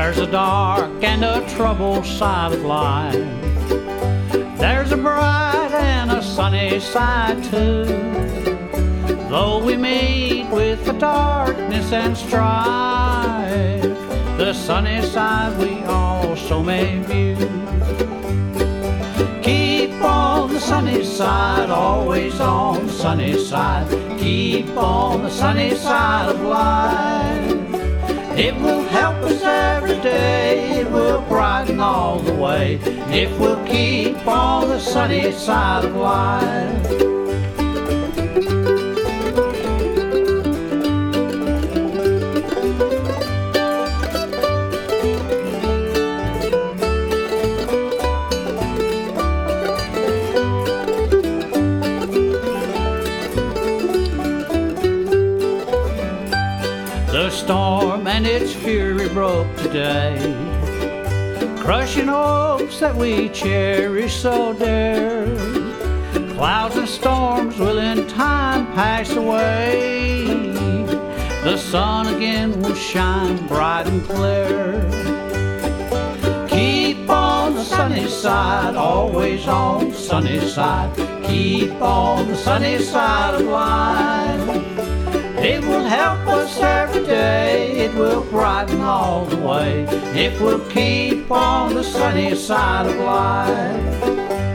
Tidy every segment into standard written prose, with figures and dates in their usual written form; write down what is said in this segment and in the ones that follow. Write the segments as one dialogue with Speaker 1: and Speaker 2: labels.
Speaker 1: There's a dark and a troubled side of life. There's a bright and a sunny side too. Though we meet with the darkness and strife, the sunny side we also may view. Keep on the sunny side, always on the sunny side. Keep on the sunny side of life. It will help us every day, it will brighten all the way, if we'll keep on the sunny side of life. The storm and its fury broke today, crushing hopes that we cherish so dear. Clouds and storms will in time pass away. The sun again will shine bright and clear. Keep on the sunny side, always on the sunny side. Keep on the sunny side of life. It will help us every day, it will brighten all the way, if we'll keep on the sunny side of life.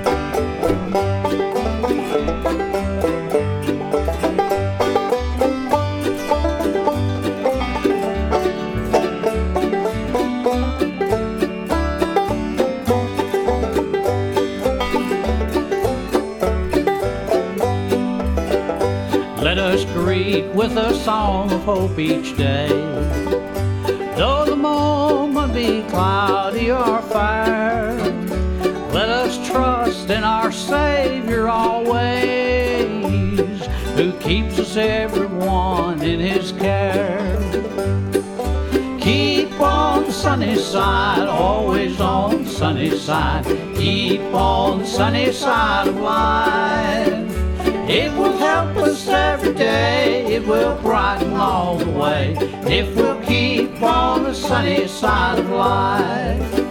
Speaker 1: Let us greet with a song of hope each day. Though the moment be cloudy or fair, let us trust in our Savior always, who keeps us everyone in His care. Keep on the sunny side, always on the sunny side. Keep on the sunny side of life. It will help us every day, it will brighten all the way, if we'll keep on the sunny side of life.